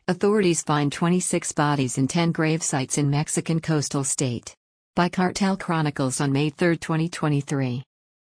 Authorities find 26 bodies in 10 grave sites in Mexican coastal state. By Cartel Chronicles on May 3, 2023.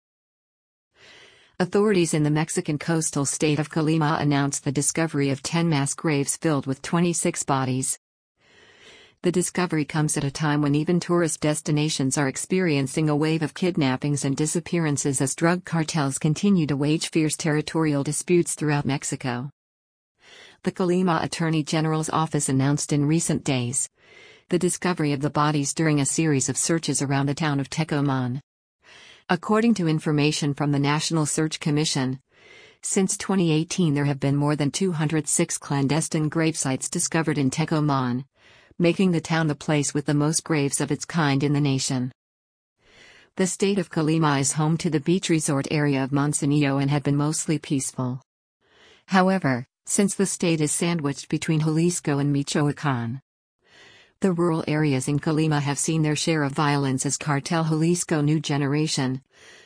Authorities in the Mexican coastal state of Colima announced the discovery of 10 mass graves filled with 26 bodies. The discovery comes at a time when even tourist destinations are experiencing a wave of kidnappings and disappearances as drug cartels continue to wage fierce territorial disputes throughout Mexico. The Colima Attorney General's office announced in recent days the discovery of the bodies during a series of searches around the town of Tecomán. According to information from the National Search Commission, since 2018 there have been more than 206 clandestine gravesites discovered in Tecomán, making the town the place with the most graves of its kind in the nation. The state of Colima is home to the beach resort area of Manzanillo and had been mostly peaceful. However, since the state is sandwiched between Jalisco and Michoacán, the rural areas in Colima have seen their share of violence as Cartel Jalisco New Generation,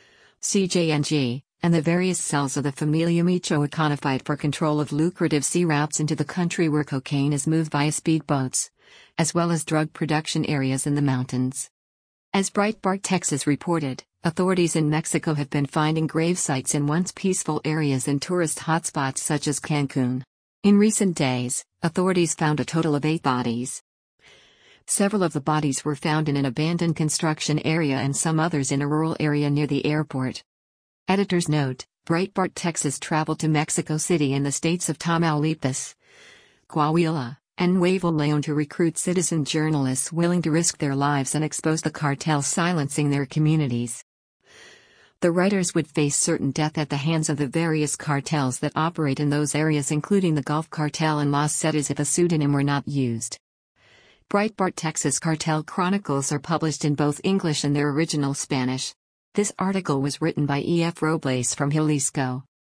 CJNG, and the various cells of the Familia Michoacana fight for control of lucrative sea routes into the country where cocaine is moved via speedboats, as well as drug production areas in the mountains. As Breitbart Texas reported, authorities in Mexico have been finding grave sites in once peaceful areas in tourist hotspots such as Cancun. In recent days, authorities found a total of 8 bodies. Several of the bodies were found in an abandoned construction area and some others in a rural area near the airport. Editor's note: Breitbart Texas traveled to Mexico City in the states of Tamaulipas, Coahuila, and Nuevo León to recruit citizen journalists willing to risk their lives and expose the cartels silencing their communities. The writers would face certain death at the hands of the various cartels that operate in those areas, including the Gulf Cartel and Los Zetas, if a pseudonym were not used. Breitbart Texas Cartel Chronicles are published in both English and their original Spanish. This article was written by E. F. Robles from Jalisco.